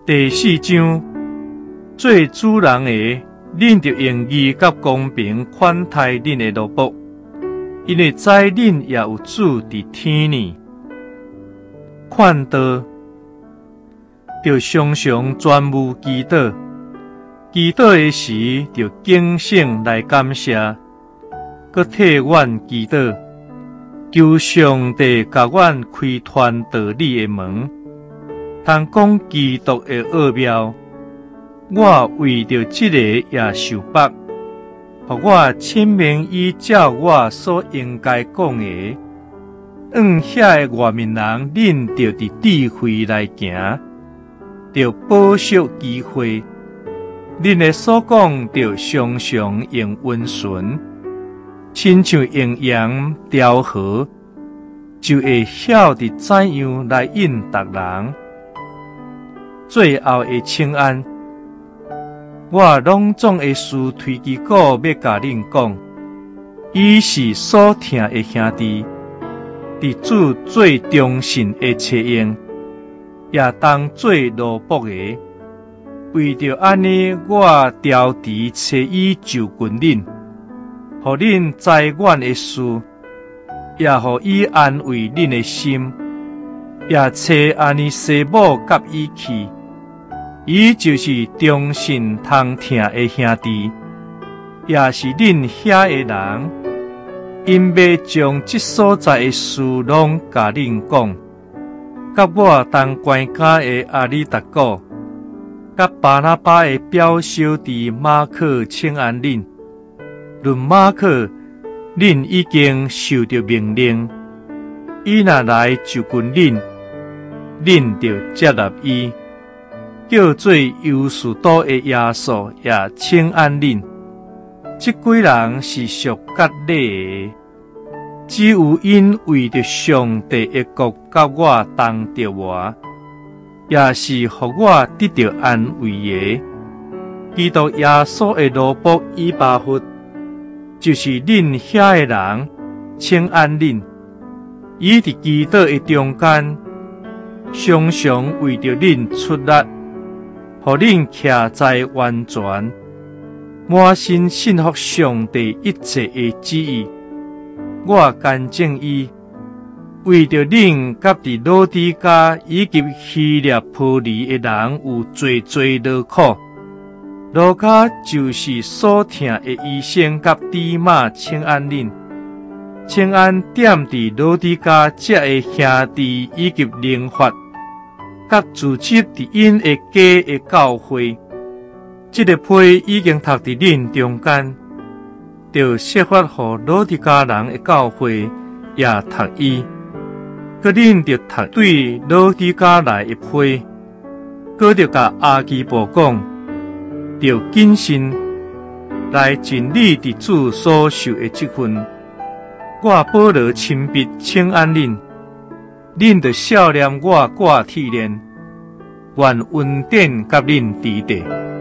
第4章，做主人的，恁着用义甲公平款待恁的奴仆，因为知恁也有主伫天呢。劝导，着常常专务祈祷，祈祷的时着警醒来感谢，搁替阮祈祷，求上帝甲阮开传道理的门，通讲基督的奥妙。我为着这个也受绑，互我亲民依照我所应该讲的，遐个外面人，恁着伫智慧来行，着保守机会。恁的所讲着常常用温顺，亲像用盐调和，就会晓得怎样来应逐人。最后的请安，我拢总会事推机构要甲恁讲，伊是所听的兄弟，伫主最忠信的切用，也当做奴仆的。为着安尼，我调除找伊就近恁，互恁知阮的事，也互伊安慰恁的心，也找安尼西母甲伊去。伊就是忠信通听的兄弟，也是恁遐的人，因要将这所在的事拢甲恁讲。甲我同关家的阿里达古，甲巴拿巴的表小弟马可请安恁。论马可，恁已经受到命令，伊若来就近恁，恁就接纳伊。叫做犹士多的耶稣也请安恁。这几人是属割礼的，只有因为着上帝的国甲我同着我，也是互我得到安慰的。基督耶稣的奴仆以巴弗，就是恁遐的人，请安恁。伊伫基督的中间，常常为着恁出力，互恁徛在完全，满心信服上帝一切的旨意。我干正伊，为着恁甲伫老底嘉以及希腊波利的人有最劳苦。路加就是所听的医生甲弟妈请安恁，请安点伫老底嘉这的兄弟以及灵法。甲组织伫因的家的教会，这个批已经读伫恁中间，就设法互老底嘉人的教会也读伊，佮恁就读对老底嘉来一批，佮就甲阿基布讲，就谨慎来尽你伫主所受的职分。我保罗亲笔请安恁。恁着笑念我挂铁链，愿恩典甲恁伫地。